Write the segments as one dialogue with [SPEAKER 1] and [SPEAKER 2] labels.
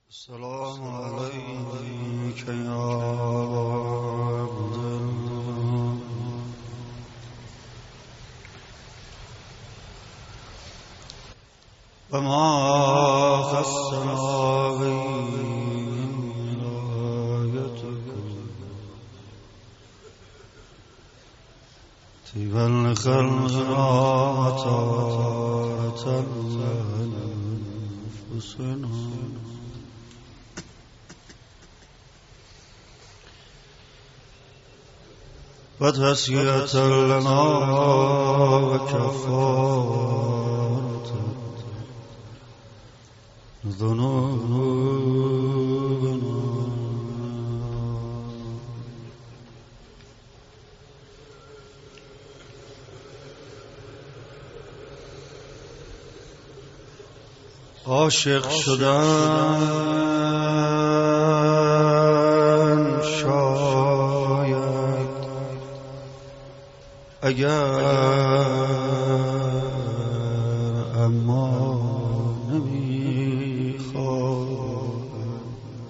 [SPEAKER 1] السلام عليك يا عبد الله وما خصنا بهم ولايتكم طيب الخلق رامتارة لأنفسنا وتسيئة لنا وكفارة ذنوبنا عاشق شدن شاید اگر اما نمیخواد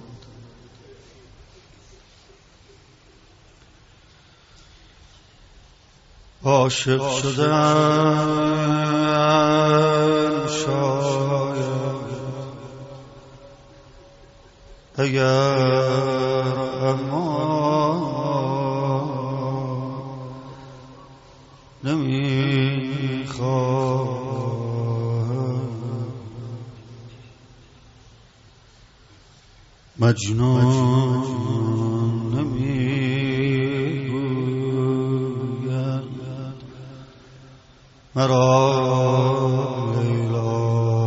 [SPEAKER 1] عاشق شدن شاید اگر اما نمیخواد مجنون نمیگوید مرا لیلا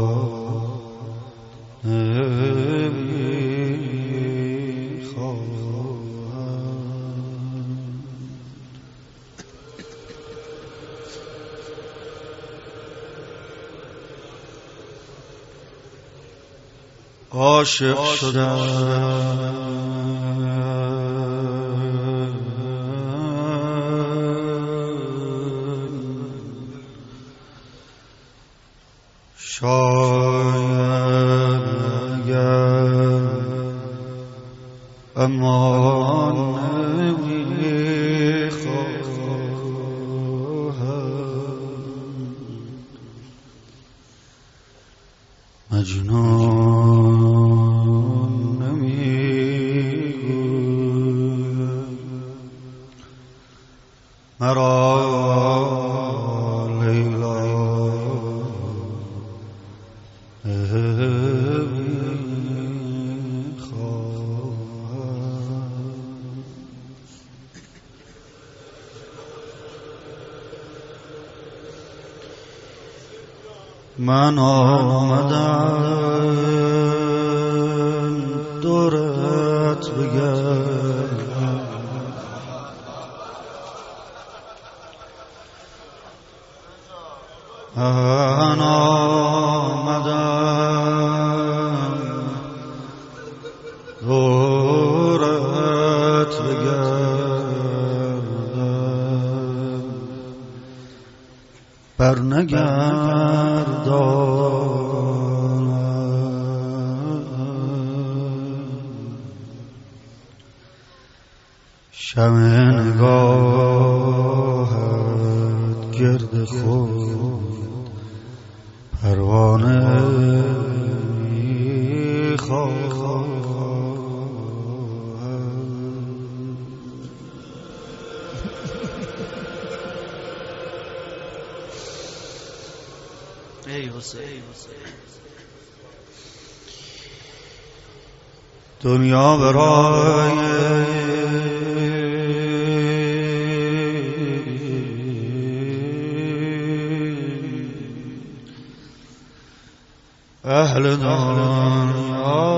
[SPEAKER 1] عاشق شدن شاید اگر اما نمیخواهد مجنون نمیگوید مرا لیلا من آمدم دورت بگردم من آمدم دورت بگردم برنگردانم شمع نگاهت گرد خود پروانه می‌خواهد ای حسین دنیا برای اهل دنیا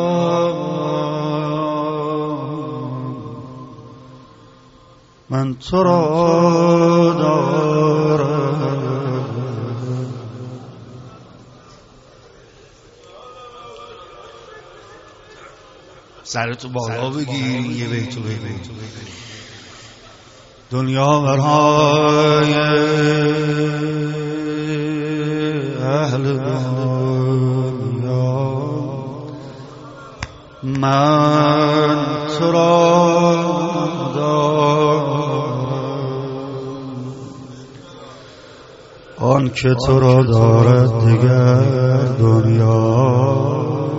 [SPEAKER 1] من تو را دارم سرتو بالا بگیر یه بیتو بگیر دنیا برای اهل دنیا من تو را دارم آن که تو را دارد دیگر دنیا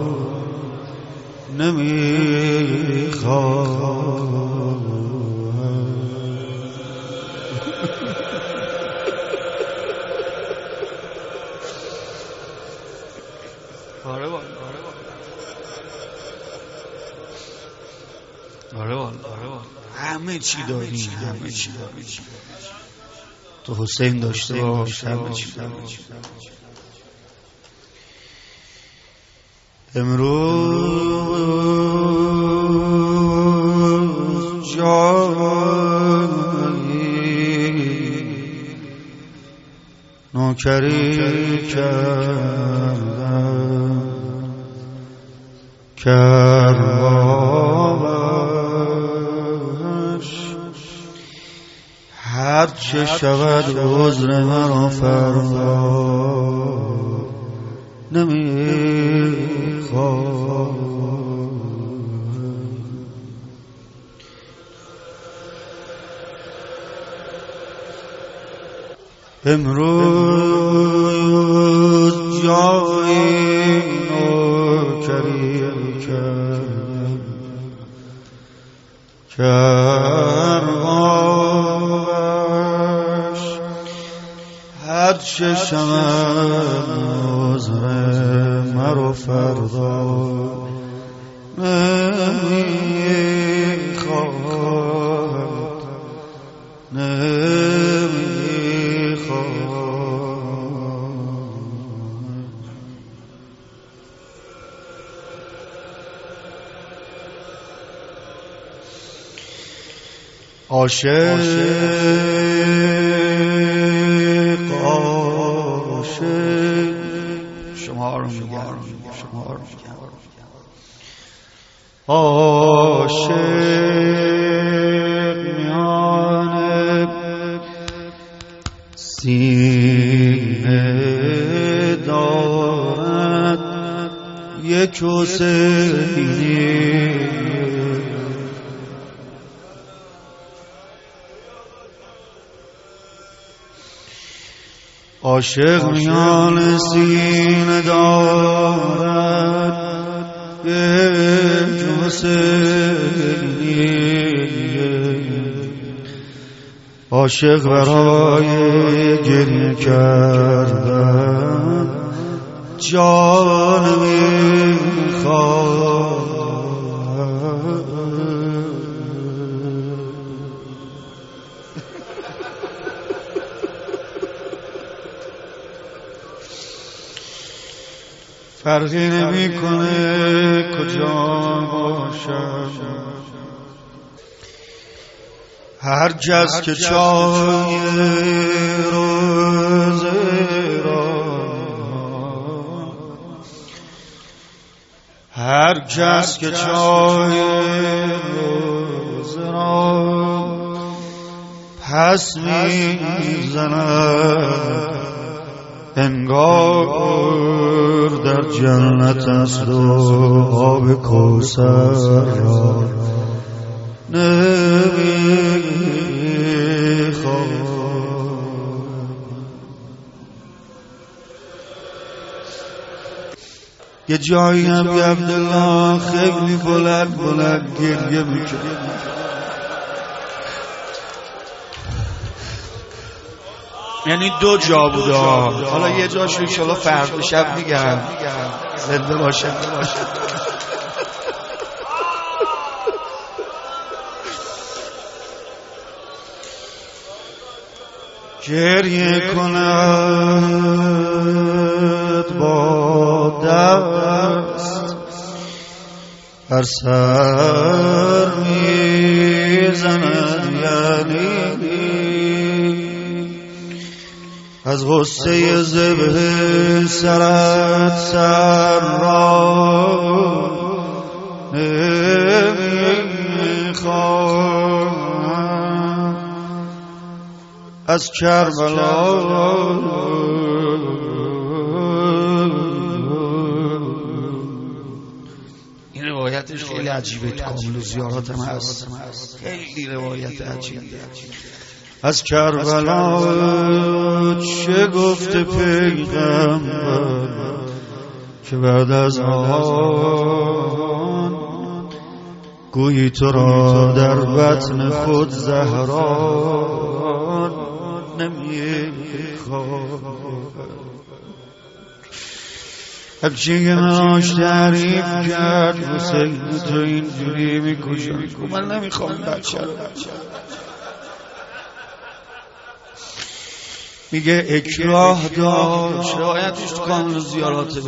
[SPEAKER 1] نمیخواد. همه چی داری، همه چی داری. تو حسین داشته باش، همه چی داری. امروز جایی نوکری کردم کربابش هر چه شود عذر مرا فردا نمیخواد. امروز جایی نوکری کربابش هر چه شود عذر مرا فردا نمیخواد عاشق شما رو میگم عاشق میان سینه دارد یک حسینی عاشق میان سینه دارد یک حسینی عاشق برای گریه کردن جان میخواد. فرقی نمیکنه کجا باشم هر کس که چای روزه را هر کس که چای روزه را پس میزند انگار در جنت است و آب کوثر را نمیخواد. یه جایی هم بی عبدالله خیلی بلند بلند گریه میکنه یعنی دو جا بوده حالا یه جاش انشالله فردا شب میگم زنده باشه گریه کند با دست بر سر میزند یعنی از غصه ذبح سرت سر را نمیخوام از کربلا اینو روایتش خیلی عجیبه، کامل زیارات هم هست، خیلی روایت عجیبه. از کربلا چه گفته پیغمبر که بعد از آن گویی تو را در بطن خود زهران نمیخواد. همچین مناش تعریف کرد حسین تو اینجوری میکشم، من نمیخوام بچه رو. میگه اکراه داشت، روایتش تو کامل زیارات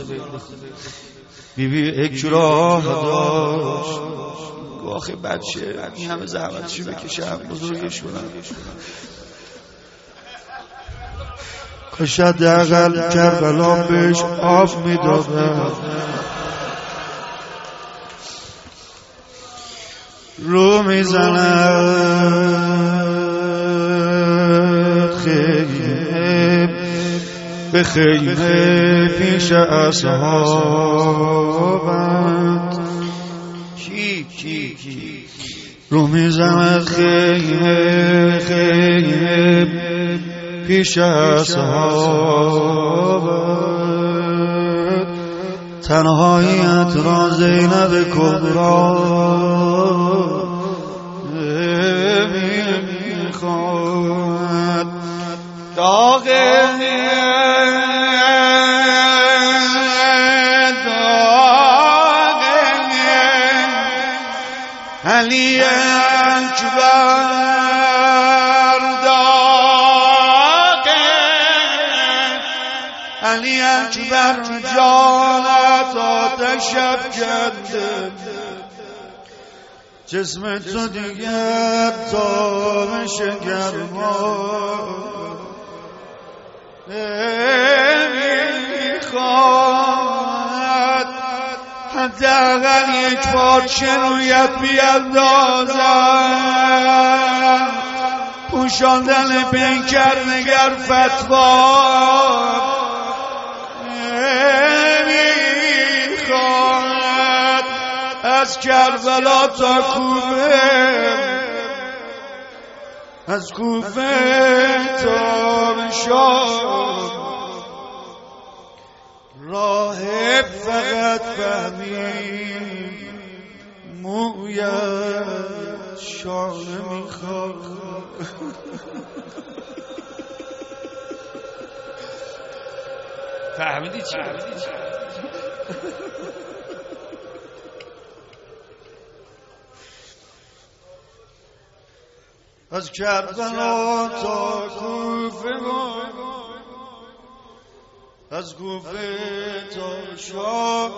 [SPEAKER 1] بیبی اکراه داشت. آخه بچه این همه زحمتشو بکشم بزرگش کنم، کشد دقل کربلا بهش آب میدادم. رو میزند خیمه به خیمه پیش اصحابت، رو میزند خیمه پیش اصحابت، تنهاییت را زینب کبرا میخواد. داغ علی اکبر، داغ علی اکبر جانت آتش افکنده، جسم تو دیگر تابش گرما نمیخواد. حداقل یک پارچه رویت بیندازم، پوشاندن پیکر نگر فتوا نمیخواد. از کربلا تا کوفه، از کوفه تا شام، راهب فقط فهمید مویت شانه میخواد. فهمیدی چی؟ از کربلا تا کوفه، از کوفه تا شام،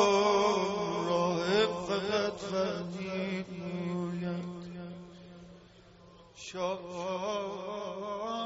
[SPEAKER 1] راهب فقط فهمید مویت شام.